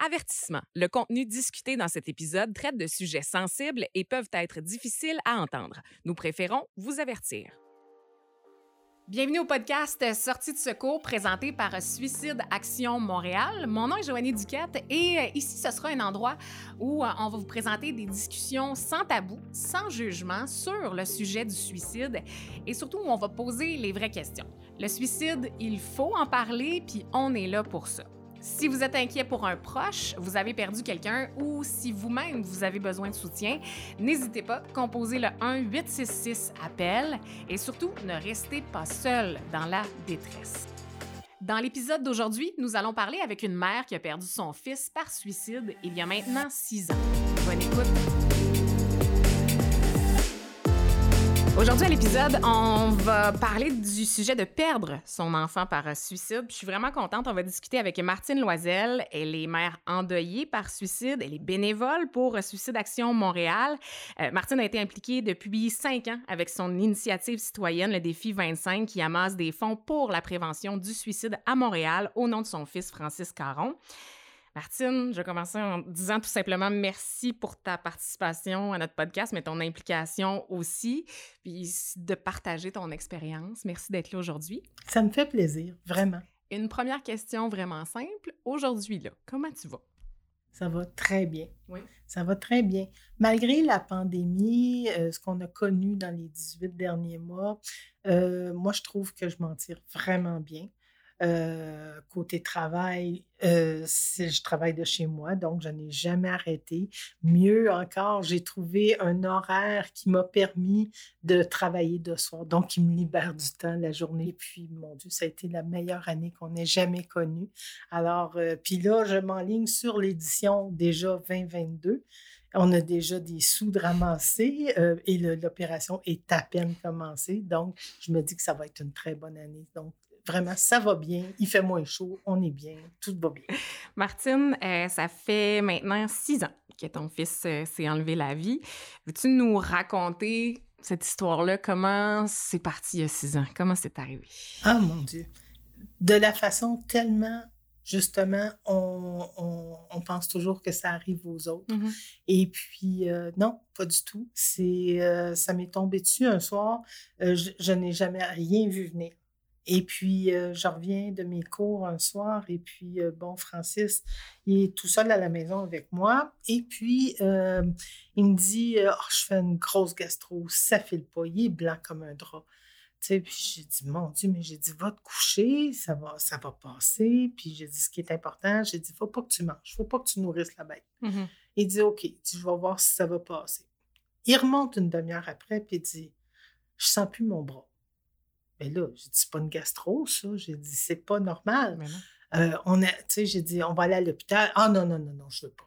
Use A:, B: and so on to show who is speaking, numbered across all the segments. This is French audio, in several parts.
A: Avertissement. Le contenu discuté dans cet épisode traite de sujets sensibles et peuvent être difficiles à entendre. Nous préférons vous avertir. Bienvenue au podcast Sortie de secours présenté par Suicide Action Montréal. Mon nom est Joanie Duquette et ici, ce sera un endroit où on va vous présenter des discussions sans tabou, sans jugement sur le sujet du suicide et surtout où on va poser les vraies questions. Le suicide, il faut en parler puis on est là pour ça. Si vous êtes inquiet pour un proche, vous avez perdu quelqu'un ou si vous-même vous avez besoin de soutien, n'hésitez pas, composez le 1-866-APPEL et surtout, ne restez pas seul dans la détresse. Dans l'épisode d'aujourd'hui, nous allons parler avec une mère qui a perdu son fils par suicide il y a maintenant 6 ans. Bonne écoute! Aujourd'hui, à l'épisode, on va parler du sujet de perdre son enfant par suicide. Je suis vraiment contente. On va discuter avec Martine Loisel. Elle est mère endeuillée par suicide. Elle est bénévole pour Suicide Action Montréal. Martine a été impliquée depuis 5 ans avec son initiative citoyenne, le Défi 25, qui amasse des fonds pour la prévention du suicide à Montréal au nom de son fils Francis Caron. Martine, je vais commencer en disant tout simplement merci pour ta participation à notre podcast, mais ton implication aussi, puis de partager ton expérience. Merci d'être là aujourd'hui.
B: Ça me fait plaisir, vraiment.
A: Une première question vraiment simple. Aujourd'hui, là, comment tu vas?
B: Ça va très bien.
A: Oui.
B: Ça va très bien. Malgré la pandémie, ce qu'on a connu dans les 18 derniers mois, moi, je trouve que je m'en tire vraiment bien. Côté travail, je travaille de chez moi, donc je n'ai jamais arrêté. Mieux encore, j'ai trouvé un horaire qui m'a permis de travailler de soir, donc qui me libère du temps la journée. Et puis, mon Dieu, ça a été la meilleure année qu'on ait jamais connue. Alors, puis là, je m'enligne sur l'édition déjà 2022. On a déjà des sous de ramasser et l'opération est à peine commencée. Donc, je me dis que ça va être une très bonne année. Donc, vraiment, ça va bien, il fait moins chaud, on est bien, tout va bien.
A: Martine, ça fait maintenant 6 ans que ton fils s'est enlevé la vie. Veux-tu nous raconter cette histoire-là? Comment c'est parti il y a 6 ans? Comment c'est arrivé?
B: Ah, mon Dieu! De la façon tellement, justement, on pense toujours que ça arrive aux autres. Mm-hmm. Et puis, non, pas du tout. Ça m'est tombé dessus un soir. Je n'ai jamais rien vu venir. Et puis, je reviens de mes cours un soir et puis, Francis, il est tout seul à la maison avec moi. Et puis, il me dit, je fais une grosse gastro, ça file pas, il est blanc comme un drap. Tu sais, puis j'ai dit, mon Dieu, mais j'ai dit, va te coucher, ça va passer. Puis j'ai dit, ce qui est important, j'ai dit, faut pas que tu manges, faut pas que tu nourrisses la bête. Mm-hmm. Il dit, OK, je vais voir si ça va passer. Il remonte une demi-heure après, puis il dit, je sens plus mon bras. Mais là, j'ai dit, c'est pas une gastro, ça. J'ai dit, c'est pas normal. J'ai dit, on va aller à l'hôpital. Ah non, je veux pas.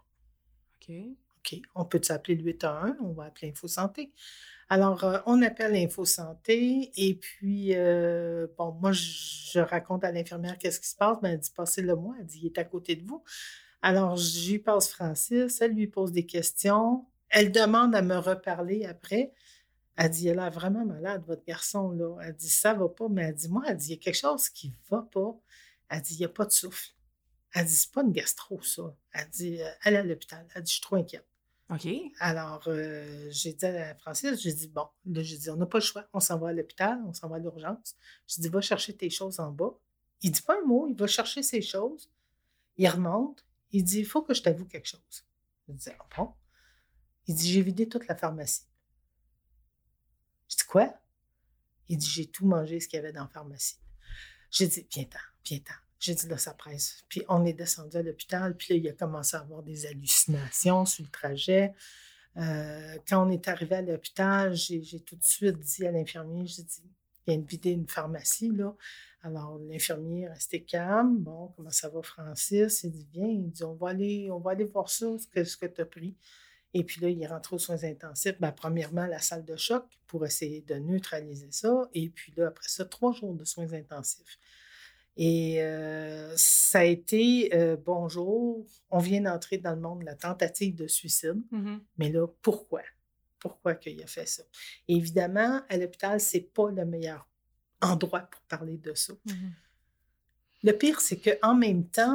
B: OK. On peut s'appeler le 811, on va appeler Info Santé. Alors, on appelle Info Santé et puis, moi, je raconte à l'infirmière qu'est-ce qui se passe. Ben, elle dit, passez-le-moi. Elle dit, il est à côté de vous. Alors, je lui passe Francis, elle lui pose des questions. Elle demande à me reparler après. Elle dit, il a l'air vraiment malade, votre garçon, là. Elle dit, ça va pas. Mais elle dit, moi, il y a quelque chose qui va pas. Elle dit, il n'y a pas de souffle. Elle dit, c'est pas une gastro, ça. Elle dit, elle est à l'hôpital. Elle dit, je suis trop inquiète.
A: OK.
B: Alors, j'ai dit à Francis, j'ai dit, bon, là, j'ai dit, on n'a pas le choix. On s'en va à l'hôpital, on s'en va à l'urgence. J'ai dit, va chercher tes choses en bas. Il dit pas un mot, il va chercher ses choses. Il remonte. Il dit, il faut que je t'avoue quelque chose. Je dis, ah bon? Il dit, j'ai vidé toute la pharmacie. Je dis, quoi? Il dit, j'ai tout mangé ce qu'il y avait dans la pharmacie. J'ai dit, viens-t'en. J'ai dit, là, ça presse. Puis on est descendu à l'hôpital, puis là, il a commencé à avoir des hallucinations sur le trajet. Quand on est arrivé à l'hôpital, j'ai tout de suite dit à l'infirmier, j'ai dit, il vient de vider une pharmacie, là. Alors, l'infirmier est resté calme. Bon, comment ça va, Francis? Il dit, viens. Il dit, on va aller voir ça, ce que tu as pris. Et puis là, il est rentré aux soins intensifs. Premièrement, la salle de choc pour essayer de neutraliser ça. Et puis là, après ça, 3 jours de soins intensifs. Et ça a été, bonjour, on vient d'entrer dans le monde de la tentative de suicide. Mm-hmm. Mais là, pourquoi? Pourquoi qu'il a fait ça? Et évidemment, à l'hôpital, c'est pas le meilleur endroit pour parler de ça. Mm-hmm. Le pire, c'est qu'en même temps,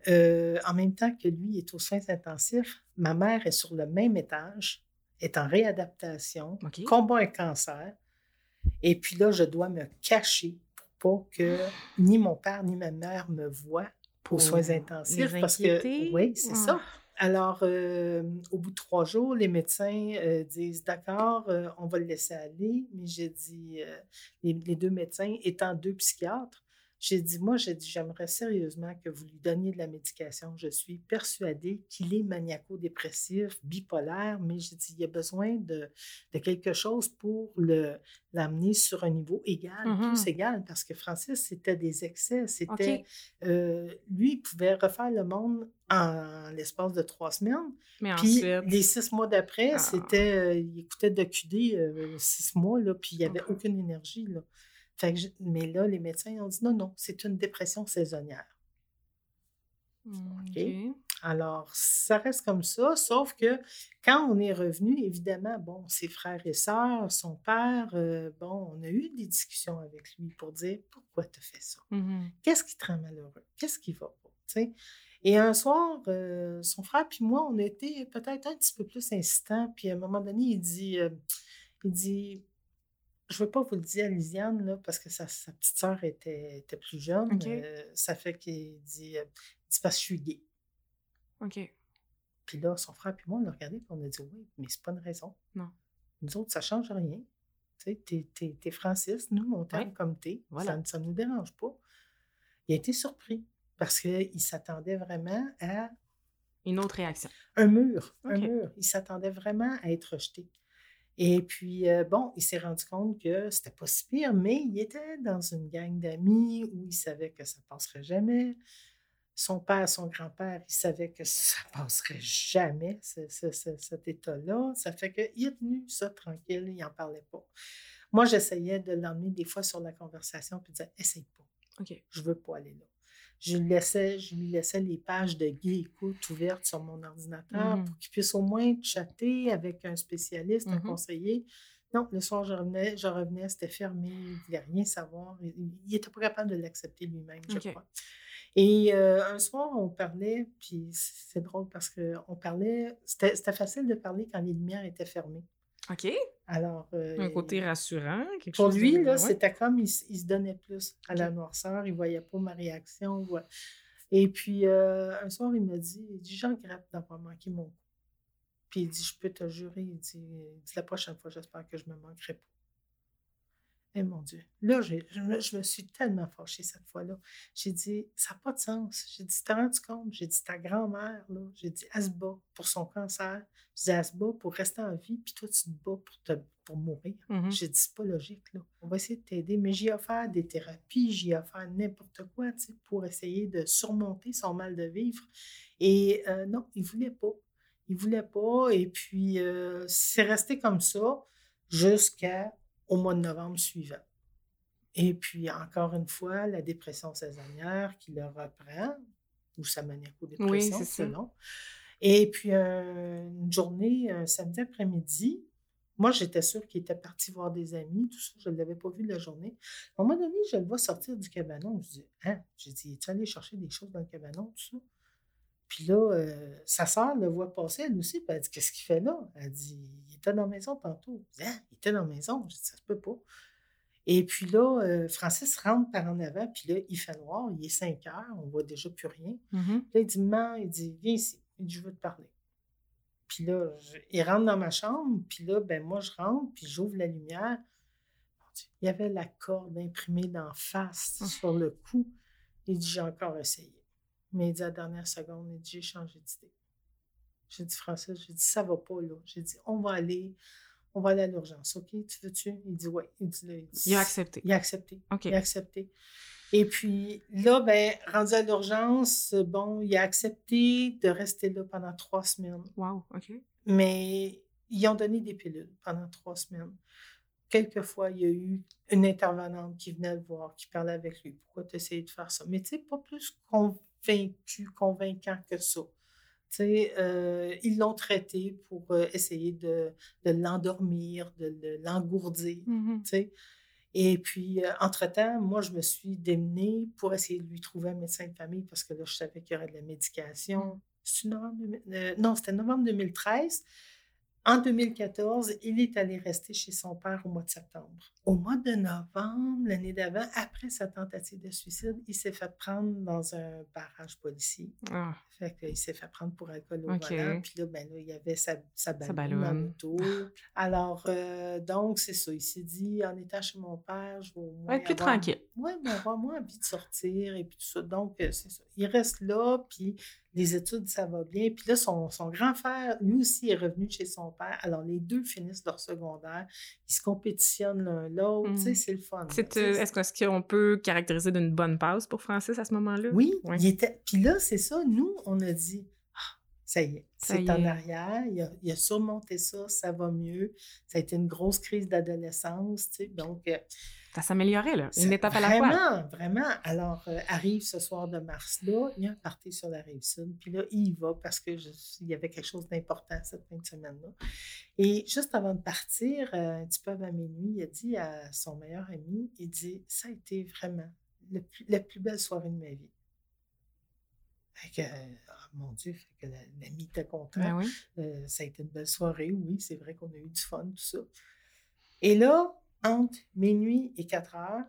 B: en même temps que lui est aux soins intensifs, ma mère est sur le même étage, est en réadaptation, combat un cancer. Et puis là, je dois me cacher pour pas que ni mon père ni ma mère me voient aux soins intensifs. Parce que, oui, c'est ça. Alors, au bout de 3 jours, les médecins disent, d'accord, on va le laisser aller. Mais j'ai dit, les 2 médecins étant 2 psychiatres, j'ai dit, j'aimerais sérieusement que vous lui donniez de la médication. Je suis persuadée qu'il est maniaco-dépressif, bipolaire, mais j'ai dit, il a besoin de quelque chose pour l'amener sur un niveau égal, plus égal, parce que Francis, c'était des excès. C'était, lui, il pouvait refaire le monde en l'espace de 3 semaines.
A: Mais
B: puis
A: ensuite...
B: les 6 mois d'après, c'était, il écoutait de QD 6 mois, là, puis il n'y avait aucune énergie, là. Fait que mais là, les médecins ont dit non, c'est une dépression saisonnière. OK? Alors, ça reste comme ça, sauf que quand on est revenu, évidemment, bon, ses frères et sœurs, son père, on a eu des discussions avec lui pour dire pourquoi tu fais ça? Qu'est-ce qui te rend malheureux? Qu'est-ce qui va pas? T'sais? Et un soir, son frère puis moi, on a été peut-être un petit peu plus insistants, puis à un moment donné, il dit, je ne veux pas vous le dire à Lisiane, là, parce que sa petite sœur était plus jeune. Ça fait qu'il dit, c'est parce que je suis gay.
A: OK.
B: Puis là, son frère et moi, on l'a regardé et on a dit, oui, mais c'est pas une raison.
A: Non.
B: Nous autres, ça ne change rien. Tu sais, t'es Francis, nous, on t'aime comme t'es. Voilà. Ça ne nous dérange pas. Il a été surpris parce qu'il s'attendait vraiment à...
A: Une autre réaction.
B: Un mur. Il s'attendait vraiment à être rejeté. Et puis, il s'est rendu compte que c'était pas si pire, mais il était dans une gang d'amis où il savait que ça passerait jamais. Son père, son grand-père, il savait que ça passerait jamais, cet état-là. Ça fait qu'il a tenu ça tranquille, il n'en parlait pas. Moi, j'essayais de l'emmener des fois sur la conversation puis de dire « Essaye pas, je veux pas aller là ». Je lui laissais les pages de Guy Écoute ouvertes sur mon ordinateur pour qu'il puisse au moins chatter avec un spécialiste, un conseiller. Non, le soir, je revenais, c'était fermé, il ne voulait rien savoir. Il n'était pas capable de l'accepter lui-même, je crois. Et un soir, on parlait, puis c'est drôle parce qu'on parlait, c'était facile de parler quand les lumières étaient fermées.
A: OK.
B: Alors,
A: un côté rassurant, quelque
B: pour
A: chose
B: lui, là, c'était comme il se donnait plus à la noirceur, il ne voyait pas ma réaction. Et puis, un soir, il m'a dit, je regrette d'avoir manqué mon coup. Puis il dit, je peux te jurer, il dit, la prochaine fois, j'espère que je ne me manquerai pas. Eh mon Dieu. Là, je me suis tellement fâchée cette fois-là. J'ai dit, ça n'a pas de sens. J'ai dit, t'as rendu compte? J'ai dit, ta grand-mère, là, j'ai dit, elle se bat pour son cancer. J'ai dit, elle se bat pour rester en vie, puis toi, tu te bats pour mourir. J'ai dit, c'est pas logique, là. On va essayer de t'aider, mais j'y ai offert des thérapies, j'y ai offert n'importe quoi, tu sais, pour essayer de surmonter son mal de vivre. Et non, il voulait pas. Il voulait pas, et puis c'est resté comme ça jusqu'au mois de novembre suivant. Et puis, encore une fois, la dépression saisonnière qui le reprend, ou sa maniaco-dépression, selon. Et puis, une journée, un samedi après-midi, moi, j'étais sûre qu'il était parti voir des amis, tout ça, je ne l'avais pas vu de la journée. À un moment donné, je le vois sortir du cabanon. Je dis, J'ai dit, es-tu allé chercher des choses dans le cabanon, tout ça? Puis là, sa sœur le voit passer, elle aussi, puis elle dit, qu'est-ce qu'il fait là? Elle dit, il était dans la maison tantôt. Je dis, il était dans la maison. Je dis, ça se peut pas. Et puis là, Francis rentre par en avant, puis là, il fait noir, il est 5 heures, on voit déjà plus rien. Puis là, il dit, maman, il dit, viens ici, il dit, je veux te parler. Puis là, il rentre dans ma chambre, puis là, moi, je rentre, puis j'ouvre la lumière. Il y avait la corde imprimée d'en face sur le cou. Il dit, j'ai encore essayé. Mais il dit à la dernière seconde, il dit, j'ai changé d'idée. J'ai dit, Francis, j'ai dit, ça va pas là. J'ai dit, on va aller à l'urgence, OK? Tu veux-tu? Il dit, oui.
A: Il a accepté.
B: Il a accepté.
A: OK.
B: Il a accepté. Et puis là, rendu à l'urgence, il a accepté de rester là pendant 3 semaines.
A: Wow, OK.
B: Mais ils ont donné des pilules pendant 3 semaines. Quelquefois, il y a eu une intervenante qui venait le voir, qui parlait avec lui. Pourquoi tu essayes de faire ça? Mais tu sais, pas plus convaincant que ça. Tu sais, ils l'ont traité pour essayer de l'endormir, de l'engourdir. Tu sais. Et puis, entre-temps, moi, je me suis démenée pour essayer de lui trouver un médecin de famille parce que là, je savais qu'il y aurait de la médication. C'est non, c'était novembre 2013. En 2014, il est allé rester chez son père au mois de septembre. Au mois de novembre, l'année d'avant, après sa tentative de suicide, il s'est fait prendre dans un barrage policier.
A: Ah.
B: Fait qu'il s'est fait prendre pour alcool au volant. Puis là, il y avait sa balloune dans l'auto. Alors, donc, c'est ça. Il s'est dit, en étant chez mon père, je vais au moins
A: être plus tranquille.
B: Oui, mais avoir moins envie de sortir et puis tout ça. Donc, c'est ça. Il reste là, puis les études, ça va bien. Puis là, son grand frère, lui aussi, est revenu chez son père. Alors, les deux finissent leur secondaire. Ils se compétitionnent l'un l'autre. Tu sais, c'est le fun.
A: Est-ce qu'on peut caractériser d'une bonne passe pour Francis à ce moment-là?
B: Oui, il était... Puis là, c'est ça. Nous, on a dit, ça y est, c'est en arrière. Il a surmonté ça, ça va mieux. Ça a été une grosse crise d'adolescence, tu sais. Donc...
A: ça s'améliorait, là. Une étape à la fois.
B: Vraiment, vraiment. Alors, arrive ce soir de mars-là, il y a un party sur la Rive-Sud, puis là, il y va parce qu'il y avait quelque chose d'important cette fin de semaine-là. Et juste avant de partir, un petit peu avant minuit, il a dit à son meilleur ami, il dit « Ça a été vraiment la plus belle soirée de ma vie. » Fait que, mon Dieu, fait que l'ami était content.
A: Ben oui.
B: Ça a été une belle soirée, oui, c'est vrai qu'on a eu du fun, tout ça. Et là, entre minuit et 4 heures,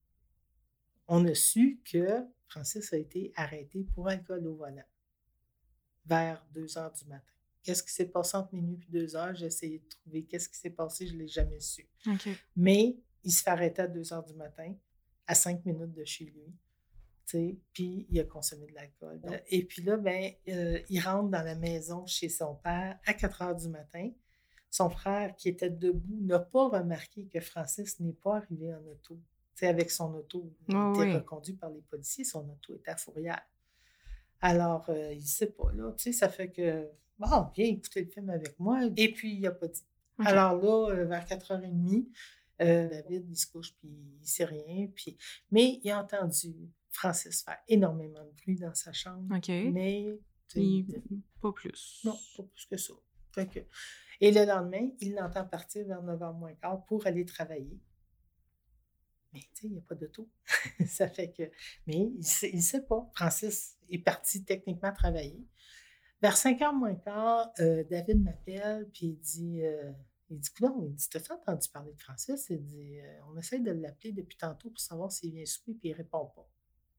B: on a su que Francis a été arrêté pour alcool au volant vers 2 heures du matin. Qu'est-ce qui s'est passé entre minuit et 2 heures? J'ai essayé de trouver qu'est-ce qui s'est passé, je ne l'ai jamais su.
A: Okay.
B: Mais il se fait arrêter à 2 heures du matin, à 5 minutes de chez lui. Puis il a consommé de l'alcool. Et puis là, il rentre dans la maison chez son père à 4 heures du matin. Son frère, qui était debout, n'a pas remarqué que Francis n'est pas arrivé en auto. Avec son auto, il était reconduit par les policiers, son auto était à Fourrière. Alors, il ne sait pas, là. Ça fait que, viens écouter le film avec moi. Et puis, il n'a pas dit. Okay. Alors là, vers 4h30, David, il se couche, puis il ne sait rien. Mais il a entendu Francis faire énormément de bruit dans sa chambre.
A: Okay.
B: Mais...
A: pas plus.
B: Non, pas plus que ça. Fait que... Et le lendemain, il l'entend partir vers 9h moins quart pour aller travailler. Mais tu sais, il n'y a pas d'auto. Ça fait que... Mais il ne sait pas. Francis est parti techniquement travailler. Vers 5h moins quart, David m'appelle, puis il dit, t'as-tu entendu parler de Francis? Il dit, on essaie de l'appeler depuis tantôt pour savoir s'il vient souper, puis il ne répond pas.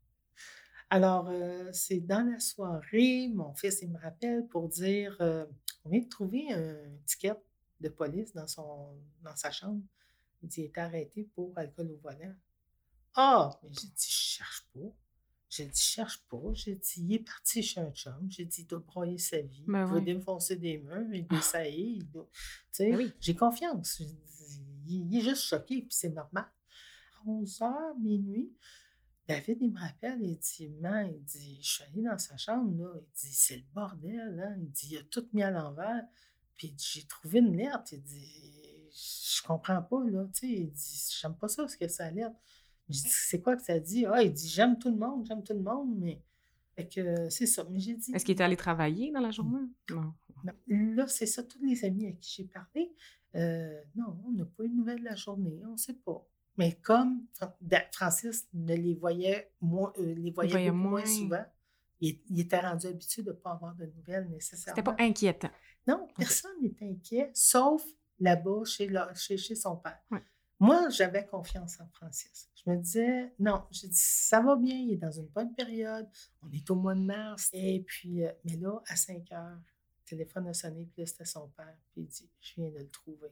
B: Alors, c'est dans la soirée, mon fils, il me rappelle pour dire, on vient de trouver un ticket de police dans sa chambre. Il dit, il était arrêté pour alcool au volant. Ah! Mais j'ai dit, je cherche pas. J'ai dit, je cherche pas. J'ai dit, il est parti chez un chum. J'ai dit, il doit broyer sa vie. Il doit défoncer des murs, il doit saillir. Tu sais, j'ai confiance. Il est juste choqué, puis c'est normal. À 11h, minuit, David, il me rappelle, il dit, je suis allé dans sa chambre, là. Il dit, c'est le bordel, hein. Il dit, il a tout mis à l'envers. Puis j'ai trouvé une lettre. Il dit, je comprends pas, là. Tu sais, il dit, j'aime pas ça, ce que ça lettre. Je dis, c'est quoi que ça dit? Ah, il dit, j'aime tout le monde, mais... Fait que c'est ça. Mais j'ai dit...
A: Est-ce qu'il était allé travailler dans la journée?
B: Non. Là, c'est ça, tous les amis à qui j'ai parlé. Non, on n'a pas eu de nouvelles de la journée, on ne sait pas. Mais comme Francis ne les voyait, beaucoup moins souvent, il était rendu habitué de ne pas avoir de nouvelles nécessairement.
A: C'était pas inquiétant.
B: Non, personne n'était inquiet, sauf là-bas, chez son père.
A: Ouais.
B: Moi, j'avais confiance en Francis. Je me disais, non, j'ai dit, ça va bien, il est dans une bonne période, on est au mois de mars. Et puis, mais là, à 5 heures, le téléphone a sonné, puis là, c'était son père, puis il dit, je viens de le trouver.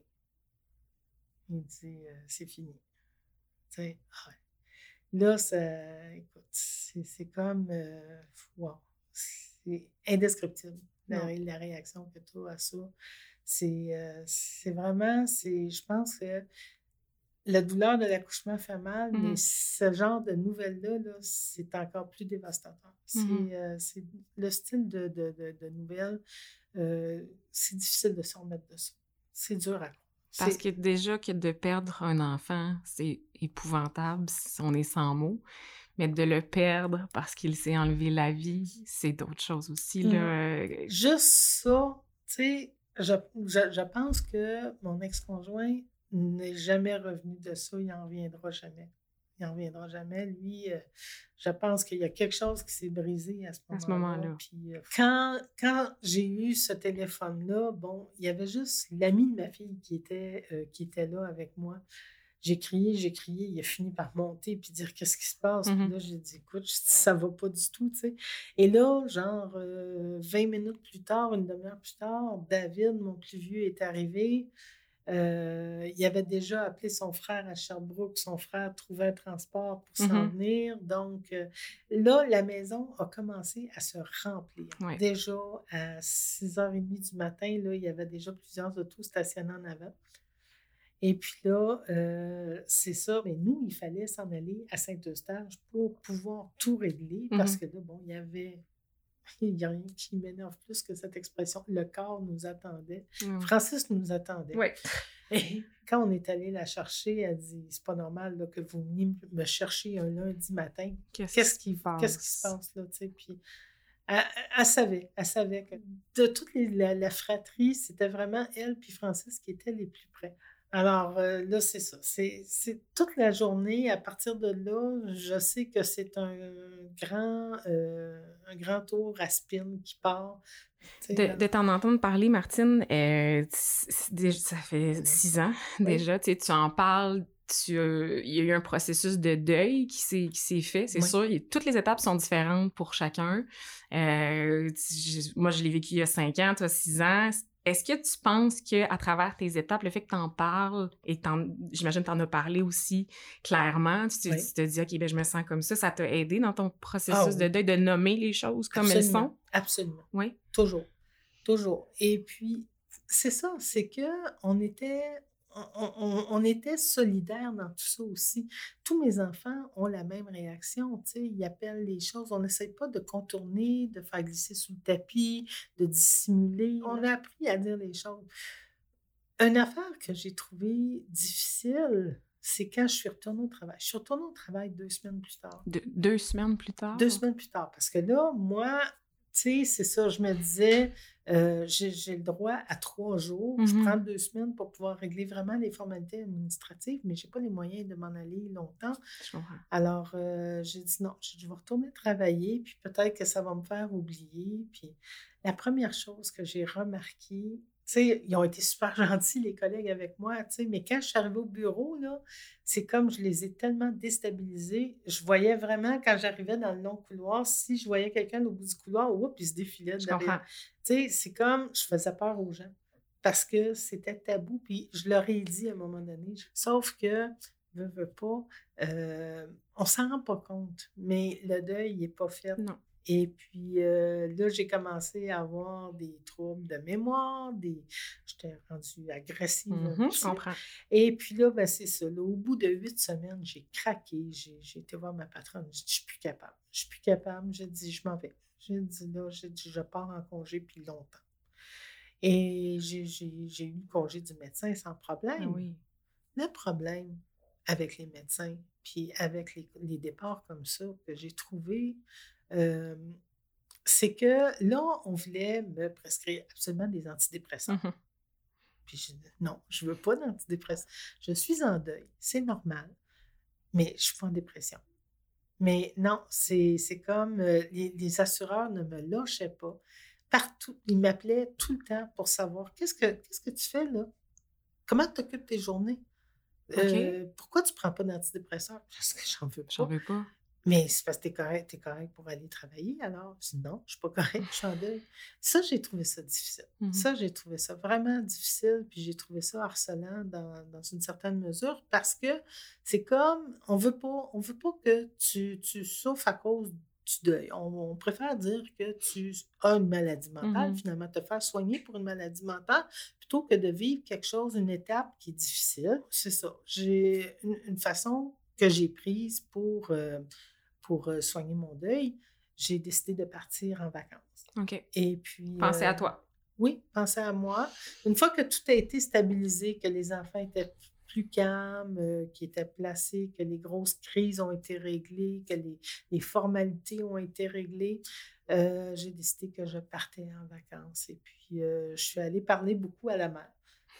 B: Il dit, c'est fini. Tu sais, là, écoute, c'est comme, wow, c'est indescriptible, la réaction que tu as à ça. C'est vraiment, je pense que la douleur de l'accouchement fait mal, mais ce genre de nouvelles-là, c'est encore plus dévastateur. C'est le style de nouvelles, c'est difficile de s'en remettre de ça. C'est dur à croire.
A: Parce que déjà que de perdre un enfant, c'est épouvantable si on est sans mots. Mais de le perdre parce qu'il s'est enlevé la vie, c'est d'autres choses aussi. Là.
B: Juste ça, tu sais, je pense que mon ex-conjoint n'est jamais revenu de ça, il n'en reviendra jamais. Il n'en reviendra jamais. Lui, je pense qu'il y a quelque chose qui s'est brisé à ce moment-là. Puis quand j'ai eu ce téléphone-là, bon, il y avait juste l'ami de ma fille qui était là avec moi. J'ai crié, il a fini par monter puis dire qu'est-ce qui se passe. Puis là, j'ai dit, écoute, ça va pas du tout, tu sais. Et là, genre 20 minutes plus tard, une demi-heure plus tard, David, mon plus vieux, est arrivé. Il avait déjà appelé son frère à Sherbrooke. Son frère trouvait un transport pour s'en venir. Donc, là, la maison a commencé à se remplir.
A: Ouais.
B: Déjà, à 6h30 du matin, là, il y avait déjà plusieurs autos stationnés en avant. Et puis là, c'est ça, mais nous, il fallait s'en aller à Saint-Eustache pour pouvoir tout régler parce que là, bon, il n'y a rien qui m'énerve plus que cette expression. Le corps nous attendait. Francis nous attendait.
A: Oui.
B: Et quand on est allé la chercher, elle dit, c'est pas normal là, que vous veniez me chercher un lundi matin. Qu'est-ce qui se passe là, tu sais, puis... Elle savait que de toute la fratrie, c'était vraiment elle puis Francis qui étaient les plus près. Alors là, c'est ça. C'est toute la journée. À partir de là, je sais que c'est un grand tour à spin qui part.
A: De t'en entendre parler, Martine, ça fait 6 ans déjà. Tu en parles. Il y a eu un processus de deuil qui s'est fait, c'est sûr. Toutes les étapes sont différentes pour chacun. Moi, je l'ai vécu il y a 5 ans, toi 6 ans. Est-ce que tu penses qu'à travers tes étapes, le fait que tu en parles, et j'imagine que tu en as parlé aussi clairement, tu te dis « OK, ben je me sens comme ça » t'a aidé dans ton processus de deuil, de nommer les choses comme elles sont?
B: Absolument.
A: Oui.
B: Toujours. Et puis, c'est ça, c'est qu'on était... On était solidaires dans tout ça aussi. Tous mes enfants ont la même réaction, tu sais, ils appellent les choses. On n'essaie pas de contourner, de faire glisser sous le tapis, de dissimuler. On a appris à dire les choses. Une affaire que j'ai trouvée difficile, c'est quand je suis retournée au travail. Je suis retournée au travail 2 semaines plus tard.
A: 2 semaines plus tard?
B: 2 semaines plus tard, parce que là, moi... Tu sais, c'est ça, je me disais, j'ai le droit à 3 jours. Je prends 2 semaines pour pouvoir régler vraiment les formalités administratives, mais je n'ai pas les moyens de m'en aller longtemps.
A: Je comprends.
B: Alors, j'ai dit non, je vais retourner travailler, puis peut-être que ça va me faire oublier. Puis la première chose que j'ai remarquée, tu sais, ils ont été super gentils, les collègues avec moi, tu sais, mais quand je suis arrivée au bureau, là, c'est comme je les ai tellement déstabilisés. Je voyais vraiment, quand j'arrivais dans le long couloir, si je voyais quelqu'un au bout du couloir, il se défilait derrière. Tu sais, c'est comme, je faisais peur aux gens parce que c'était tabou, puis je leur ai dit à un moment donné, sauf que, veux pas, on s'en rend pas compte, mais le deuil, il n'est pas fait.
A: Non.
B: Et puis là, j'ai commencé à avoir des troubles de mémoire, j'étais rendue agressive.
A: Je comprends.
B: Et puis là, ben, c'est ça. Là, au bout de 8 semaines, j'ai craqué. J'ai été voir ma patronne. J'ai dit, je suis plus capable. J'ai dit, je m'en vais. J'ai dit, je pars en congé puis longtemps. Et j'ai eu le congé du médecin sans problème.
A: Ah oui.
B: Le problème avec les médecins, puis avec les départs comme ça que j'ai trouvé... c'est que là, on voulait me prescrire absolument des antidépresseurs. Puis je dis, non, je ne veux pas d'antidépresseurs. Je suis en deuil, c'est normal, mais je ne suis pas en dépression. Mais non, c'est comme les assureurs ne me lâchaient pas. Partout, ils m'appelaient tout le temps pour savoir qu'est-ce que tu fais là? Comment tu occupes tes journées? Pourquoi tu ne prends pas d'antidépresseurs? Parce que j'en veux pas. Mais c'est parce que t'es correct pour aller travailler, alors? Je dis non, je suis pas correct, je suis en deuil. Ça, j'ai trouvé ça difficile. Ça, j'ai trouvé ça vraiment difficile, puis j'ai trouvé ça harcelant dans une certaine mesure, parce que c'est comme, on veut pas que tu souffres à cause du deuil. On préfère dire que tu as une maladie mentale, finalement, te faire soigner pour une maladie mentale, plutôt que de vivre quelque chose, une étape qui est difficile. C'est ça. J'ai une façon que j'ai prise pour soigner mon deuil, j'ai décidé de partir en vacances.
A: OK.
B: Et puis...
A: Penser à toi.
B: Oui, penser à moi. Une fois que tout a été stabilisé, que les enfants étaient plus calmes, qu'ils étaient placés, que les grosses crises ont été réglées, que les formalités ont été réglées, j'ai décidé que je partais en vacances. Et puis, je suis allée parler beaucoup à la mère.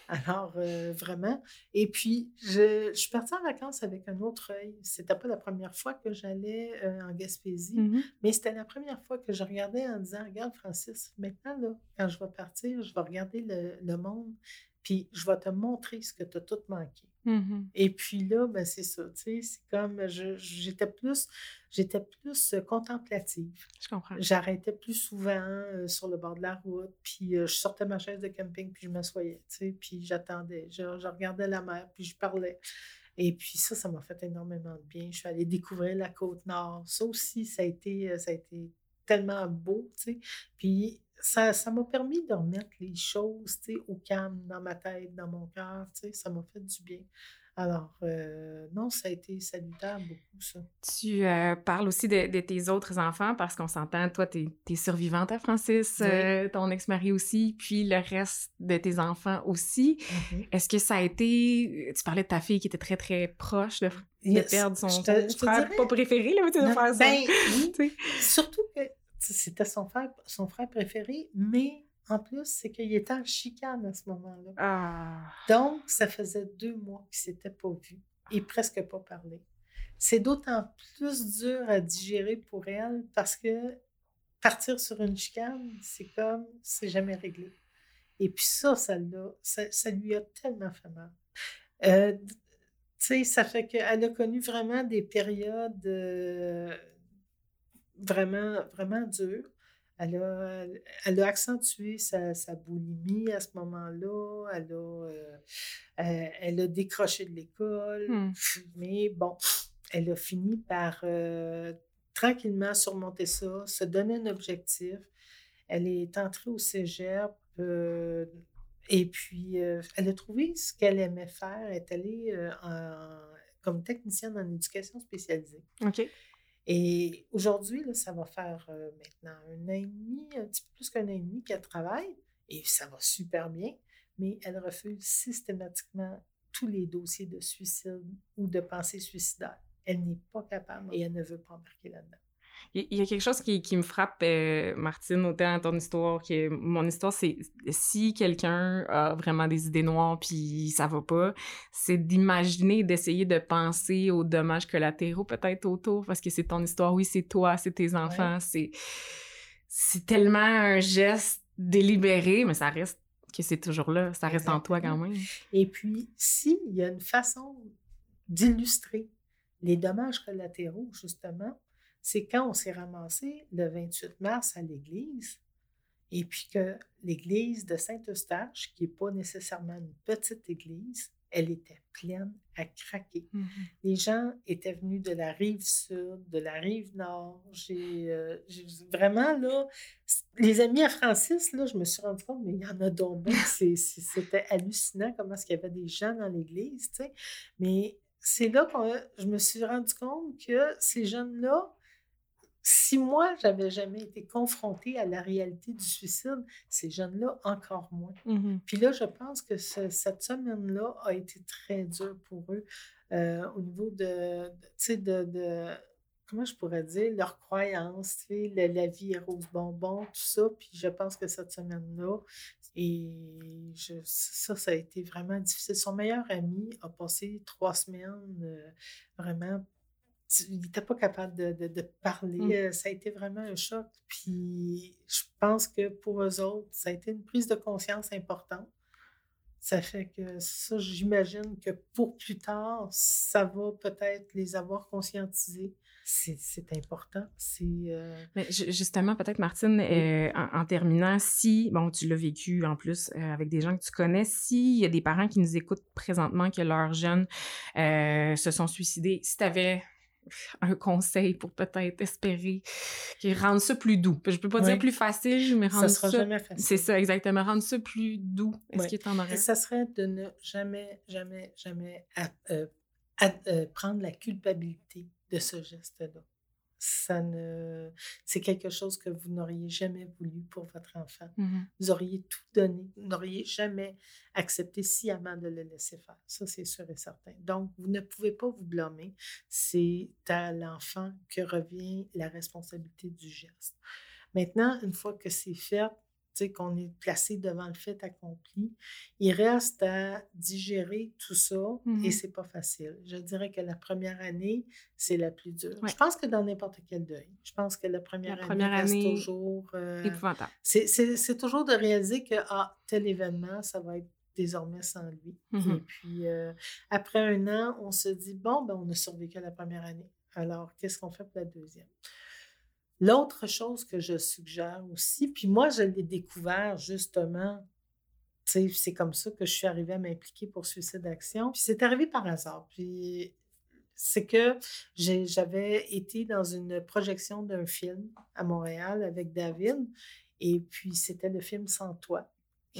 B: Alors, vraiment. Et puis, je suis partie en vacances avec un autre œil. C'était pas la première fois que j'allais en Gaspésie, mais c'était la première fois que je regardais en disant, regarde, Francis, maintenant, là, quand je vais partir, je vais regarder le monde, puis je vais te montrer ce que tu as tout manqué. Et puis là, ben c'est ça, tu sais, c'est comme, j'étais plus contemplative.
A: Je comprends.
B: J'arrêtais plus souvent sur le bord de la route, puis je sortais ma chaise de camping, puis je m'assoyais, tu sais, puis j'attendais. Je regardais la mer, puis je parlais. Et puis ça m'a fait énormément de bien. Je suis allée découvrir la Côte-Nord. Ça aussi, ça a été tellement beau, tu sais. Puis ça m'a permis de remettre les choses, tu sais, au calme dans ma tête, dans mon cœur, tu sais. Ça m'a fait du bien. Alors, non, ça a été salutaire beaucoup, ça.
A: Tu parles aussi de tes autres enfants parce qu'on s'entend, toi, t'es survivante à Francis,
B: Oui.
A: ton ex-mari aussi, puis le reste de tes enfants aussi. Est-ce que ça a été... Tu parlais de ta fille qui était très, très proche de perdre son frère
B: dirais,
A: pas préféré, là, tu sais, de faire ça.
B: ben oui, surtout que c'était son frère préféré, mais en plus, c'est qu'il était en chicane à ce moment-là.
A: Ah.
B: Donc, ça faisait 2 mois qu'ils ne s'étaient pas vus et presque pas parlé. C'est d'autant plus dur à digérer pour elle parce que partir sur une chicane, c'est comme, c'est jamais réglé. Et puis ça lui a tellement fait mal. Tu sais, ça fait qu'elle a connu vraiment des périodes vraiment, vraiment dures. Elle a accentué sa boulimie à ce moment-là. Elle a décroché de l'école. Mais bon, elle a fini par tranquillement surmonter ça, se donner un objectif. Elle est entrée au cégep. Et puis, elle a trouvé ce qu'elle aimait faire. Elle est allée comme technicienne en éducation spécialisée.
A: OK.
B: Et aujourd'hui, là, ça va faire maintenant 1 an et demi, un petit peu plus qu'1 an et demi qu'elle travaille. Et ça va super bien. Mais elle refuse systématiquement tous les dossiers de suicide ou de pensée suicidaire. Elle n'est pas capable et elle ne veut pas embarquer là-dedans.
A: Il y a quelque chose qui me frappe, Martine, autant dans ton histoire que mon histoire, c'est si quelqu'un a vraiment des idées noires puis ça va pas, c'est d'imaginer, d'essayer de penser aux dommages collatéraux peut-être autour, parce que c'est ton histoire, oui, c'est toi, c'est tes enfants, c'est tellement un geste délibéré, mais ça reste que c'est toujours là, ça reste en toi quand même.
B: Et puis, s'il y a une façon d'illustrer les dommages collatéraux, justement, c'est quand on s'est ramassé le 28 mars à l'église, et puis que l'église de Saint-Eustache, qui n'est pas nécessairement une petite église, elle était pleine à craquer. Les gens étaient venus de la rive sud, de la rive nord. J'ai vraiment, là, les amis à Francis, là, je me suis rendu compte, mais il y en a donc bien. C'était hallucinant comment est-ce qu'il y avait des gens dans l'église, tu sais. Mais c'est là que je me suis rendu compte que ces jeunes-là, si moi, j'avais jamais été confrontée à la réalité du suicide, ces jeunes-là, encore moins. Puis là, je pense que cette semaine-là a été très dure pour eux au niveau tu sais, comment je pourrais dire, leurs croyances, tu sais, la vie est rose bonbon, tout ça. Puis je pense que cette semaine-là, ça a été vraiment difficile. Son meilleur ami a passé 3 semaines vraiment. Il n'était pas capable de parler. Ça a été vraiment un choc. Puis je pense que pour eux autres, ça a été une prise de conscience importante. Ça fait que ça, j'imagine que pour plus tard, ça va peut-être les avoir conscientisés. C'est important.
A: Mais justement, peut-être, Martine, en terminant, si, bon, tu l'as vécu en plus avec des gens que tu connais, s'il y a des parents qui nous écoutent présentement que leurs jeunes se sont suicidés, si tu avais un conseil pour peut-être espérer qu'ils rendent ça plus doux. Je peux pas dire plus facile, mais rendre ça...
B: Ça sera jamais facile.
A: C'est ça, exactement. Rendre ça plus doux. Est-ce que tu en aurais?
B: Ça serait de ne jamais, jamais, jamais prendre la culpabilité de ce geste-là. C'est quelque chose que vous n'auriez jamais voulu pour votre enfant. Vous auriez tout donné. Vous n'auriez jamais accepté sciemment de le laisser faire. Ça, c'est sûr et certain. Donc, vous ne pouvez pas vous blâmer. C'est à l'enfant que revient la responsabilité du geste. Maintenant, une fois que c'est fait, qu'on est placé devant le fait accompli. Il reste à digérer tout ça et c'est pas facile. Je dirais que la première année, c'est la plus dure. Je pense que dans n'importe quel deuil, je pense que la première année reste toujours...
A: épouvantable.
B: C'est toujours de réaliser que tel événement, ça va être désormais sans lui. Et puis, après 1 an, on se dit, bon, on a survécu à la première année. Alors, qu'est-ce qu'on fait pour la deuxième? L'autre chose que je suggère aussi, puis moi, je l'ai découvert justement, c'est comme ça que je suis arrivée à m'impliquer pour Suicide Action. Puis c'est arrivé par hasard. Puis c'est que j'avais été dans une projection d'un film à Montréal avec David, et puis c'était le film Sans toi.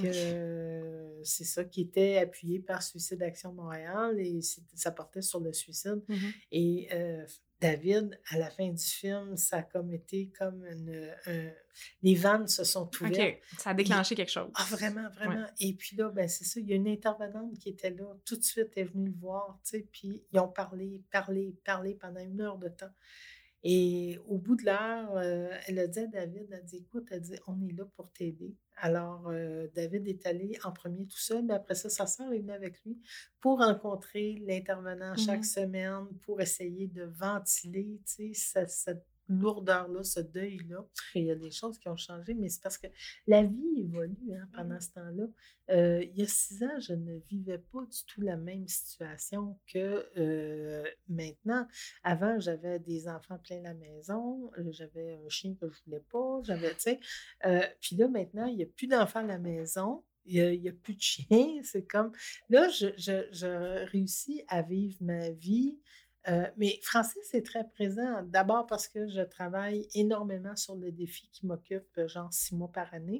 B: C'est ça qui était appuyé par Suicide Action Montréal et ça portait sur le suicide. Et David, à la fin du film, ça a comme été comme les vannes se sont ouvertes.
A: OK, ça a déclenché quelque chose.
B: Ah, vraiment, vraiment. Ouais. Et puis là, c'est ça, il y a une intervenante qui était là, tout de suite est venue le voir, puis ils ont parlé pendant 1 heure de temps. Et au bout de l'heure, elle a dit à David, elle dit, écoute, elle dit, on est là pour t'aider. Alors, David est allé en premier tout seul, mais après ça, sa sœur est venue avec lui pour rencontrer l'intervenant chaque semaine, pour essayer de ventiler, cette lourdeur-là, ce deuil-là. Il y a des choses qui ont changé, mais c'est parce que la vie évolue pendant ce temps-là. Il y a 6 ans, je ne vivais pas du tout la même situation que maintenant. Avant, j'avais des enfants plein la maison, j'avais un chien que je ne voulais pas, puis là, maintenant, il n'y a plus d'enfants à la maison. Il n'y a plus de chiens. C'est comme... Là, je réussis à vivre ma vie. Mais Francis est très présent. D'abord parce que je travaille énormément sur le défi qui m'occupe, genre 6 mois par année.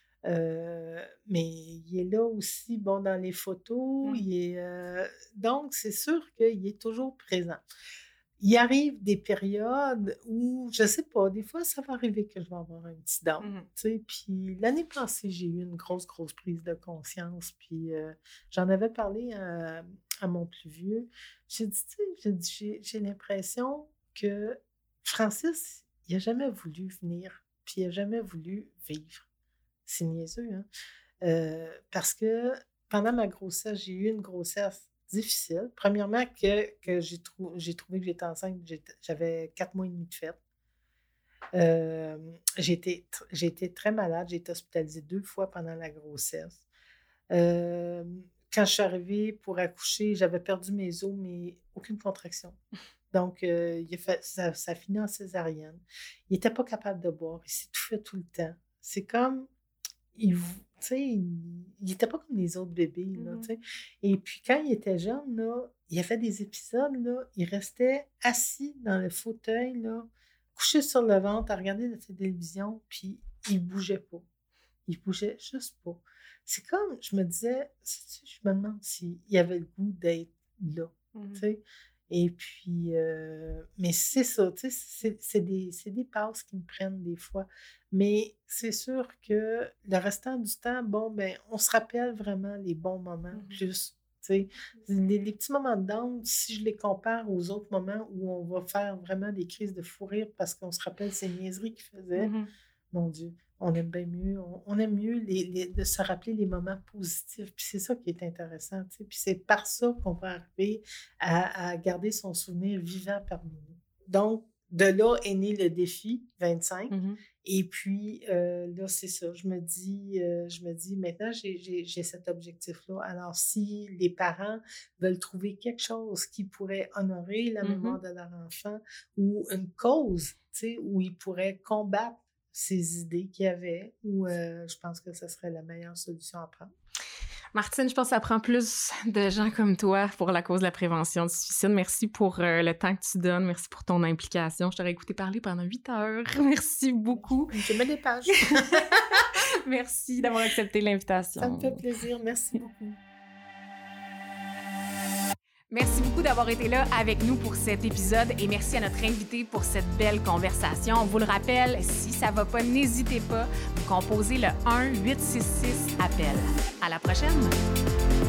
B: Mais il est là aussi, dans les photos. Donc, c'est sûr qu'il est toujours présent. Il arrive des périodes où, je sais pas, des fois, ça va arriver que je vais avoir un petit down, Puis l'année passée, j'ai eu une grosse prise de conscience. Puis j'en avais parlé à mon plus vieux. J'ai dit, j'ai l'impression que Francis, il n'a jamais voulu venir, puis il n'a jamais voulu vivre. C'est niaiseux, parce que pendant ma grossesse, j'ai eu une grossesse difficile. Premièrement, que j'ai trouvé que j'étais enceinte, j'avais 4 mois et demi de fête. J'ai été très malade, j'ai été hospitalisée 2 fois pendant la grossesse. Quand je suis arrivée pour accoucher, j'avais perdu mes os, mais aucune contraction. Donc, ça finit en césarienne. Il n'était pas capable de boire, il s'étouffait tout le temps. C'est comme... il n'était pas comme les autres bébés, là, Et puis, quand il était jeune, là, il y avait des épisodes, là, il restait assis dans le fauteuil, là, couché sur le ventre, à regarder la télévision, puis il ne bougeait pas. Il bougeait juste pas. C'est comme, je me disais, je me demande s'il avait le goût d'être là, Et puis, mais c'est ça, c'est des passes qui me prennent des fois. Mais c'est sûr que le restant du temps, on se rappelle vraiment les bons moments plus. Les petits moments de down, si je les compare aux autres moments où on va faire vraiment des crises de fou rire parce qu'on se rappelle ces niaiseries qu'il faisait, mon Dieu, on aime bien mieux. On aime mieux de se rappeler les moments positifs. Puis c'est ça qui est intéressant. Puis c'est par ça qu'on va arriver à garder son souvenir vivant parmi nous. Donc, de là est né le défi 25. Et puis, là, c'est ça. Je me dis maintenant, j'ai cet objectif-là. Alors, si les parents veulent trouver quelque chose qui pourrait honorer la mémoire de leur enfant ou une cause, où ils pourraient combattre ces idées qu'il y avait, je pense que ce serait la meilleure solution à prendre.
A: Martine, je pense que ça prend plus de gens comme toi pour la cause de la prévention du suicide. Merci pour le temps que tu donnes. Merci pour ton implication. Je t'aurais écouté parler pendant 8 heures. Merci beaucoup.
B: Je mets des pages.
A: Merci d'avoir accepté l'invitation.
B: Ça me fait plaisir. Merci beaucoup.
A: Merci beaucoup d'avoir été là avec nous pour cet épisode et merci à notre invité pour cette belle conversation. On vous le rappelle, si ça ne va pas, n'hésitez pas, vous composez le 1-866-APPEL. À la prochaine!